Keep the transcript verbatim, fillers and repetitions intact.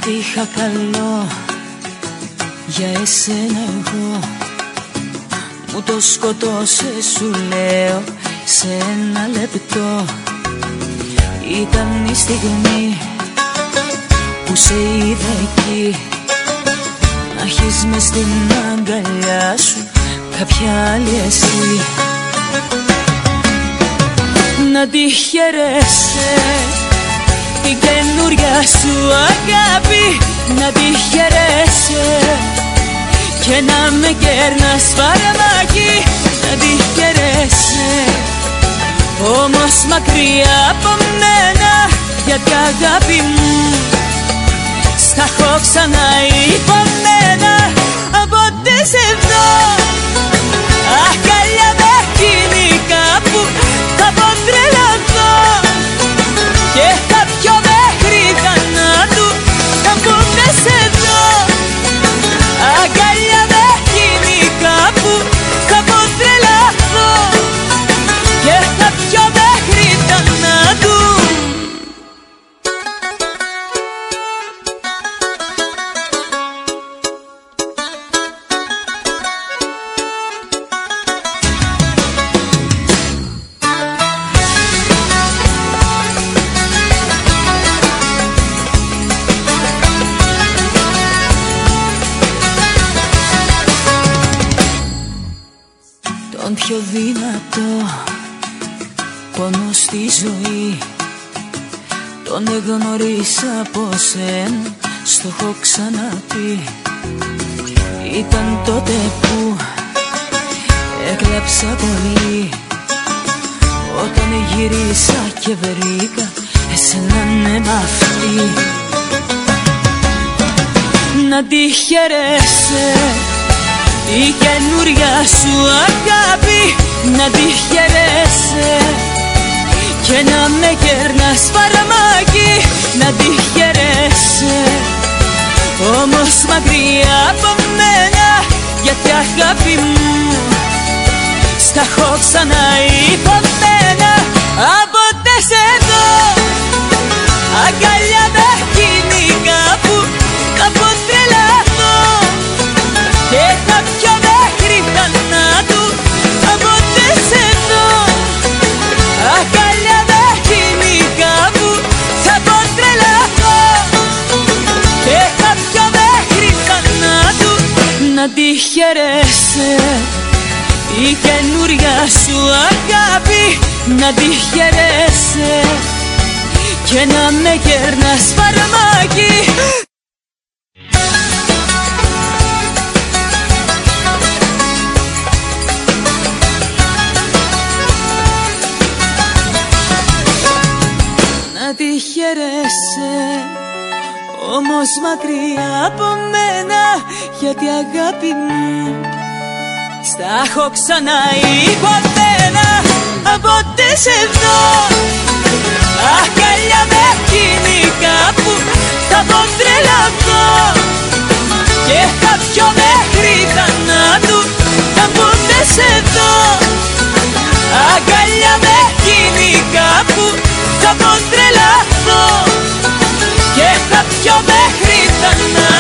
Ό,τι είχα καλό για εσένα εγώ μου το σκοτώσες, σου λέω, σε ένα λεπτό. Ήταν η στιγμή που σε είδα εκεί, να έχεις μες στην αγκαλιά σου κάποια άλλη εσύ. Να τη χαιρέσαι την καινούρια σου αγάπη, να τη χαιρέσαι και να με κέρνας φαρμάκι, να τη χαιρέσαι. Όμως μακριά από μένα, γιατί αγάπη μου στα έχω ξανά υπομένα. Από ό,τι σε δω αγκαλιά με χημικά που θα πω τρελαθώ και θα πιω μέχρι θανάτου. Από ό,τι σε δω αγκαλιά με χημικά που θα πω τρελαθώ και θα πιω μέχρι θανάτου. Τον πιο δυνατό πόνο στη ζωή τον εγνωρίσα από σένα, στο έχω ξαναπεί. Ήταν τότε που έκλαψα πολύ, όταν γυρίσα και βρήκα εσένα ναι μ' αυτή. Να τη χαιρέσαι η καινούρια σου αγάπη, να τη χαιρέσαι και να με κέρνας φαρμάκι, να τη χαιρέσαι. Όμως μακριά από μένα, γιατί αγάπη μου στα έχω ξανά υπομένα. Από τε σε δω αγκαλιά με χημικά που θα πω τρελαθώ και θα πιω μέχρι θανάτου. Από τε σε δω αγκαλιά με χημικά που θα πω τρελαθώ και θα πιω μέχρι θανάτου. Να τη χαιρέσαι η καινούρια σου αγάπη, να τη χαιρέσαι και να με κέρνας φαρμάκι. Να τη χαιρέσαι, όμως μακριά από μένα, γιατί αγάπη μου στα έχω ξανά υπομένα. Από τε σε δω αγκαλιά με χημικά που θα πω τρελαθώ και θα πιω μέχρι θανάτου. Από τε σε δω αγκαλιά με χημικά που θα πω τρελαθώ και θα πιω μέχρι θανάτου.